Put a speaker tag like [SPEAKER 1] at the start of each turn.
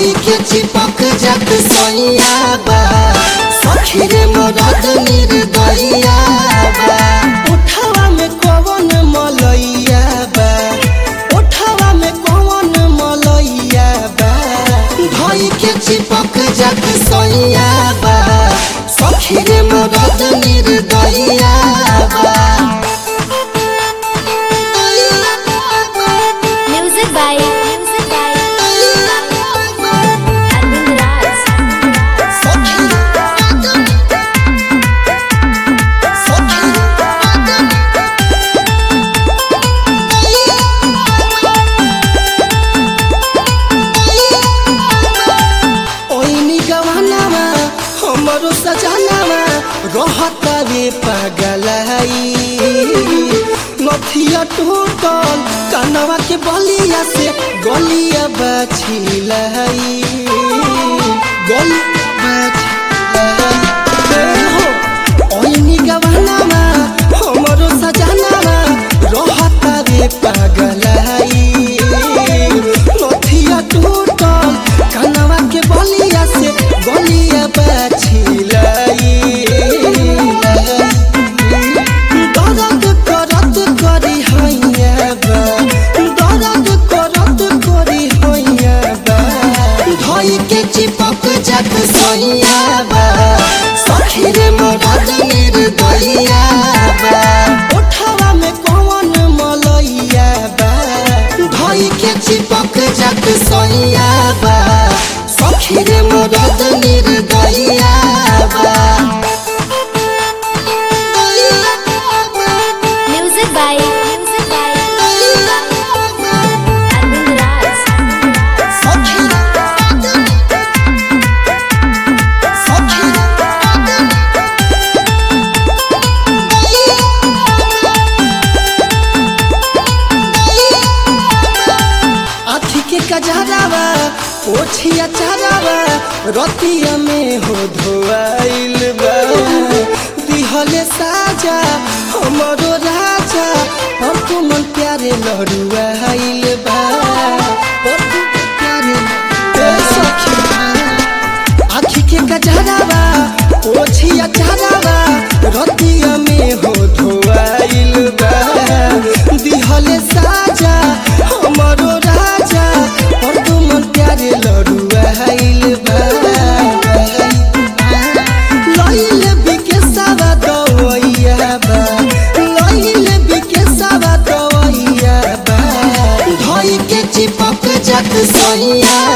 [SPEAKER 1] धोई के चिपक जात सैया बा सखी रे मरद निर्दयिया बा। उठावा में कौन मलैया बा, उठावा में कौन मलैया बा। धोई के चिपक जात सैया बा सखी रे मरद निर्दयिया बा। हमरो सजनावा रहता रे पगलाई, नथिया टूटल कानवा के बलिया से गलिया बछिलाई, गलिया बछिलाई हो। ओइनी गवनावा हमरो सजनावा रहता रे पगलाई, नथिया टूटल कानवा के बलिया से गलिया बछिलाई। दर्द करत करी हैया बा, दर्द करत करी हैया बा। धोई के चिपक जात सैया बा सखी रे मरद निर्दयिया बा। उठावा में कौन मलैया बा, धोई के चिपक जात सैया बा सखी रे मरद निर्दयिया बा। कजरावा ओछिया चरावा रतिया में हो धोआइल बा। दिहले साजा हमरो राजा और तुमन प्यारे लहरुआइल बा, और प्यारे सखी आँखी के कजरावा ओछिया चरावा रतिया में हो धोआइल बा। दिहले साजा हमरो राजा और तुमन प्यारे लहरुआइल बा। लइले बिके सावा दवैया बा, लइले बिके सावा दवैया बा। धोई के चिपक जात सैया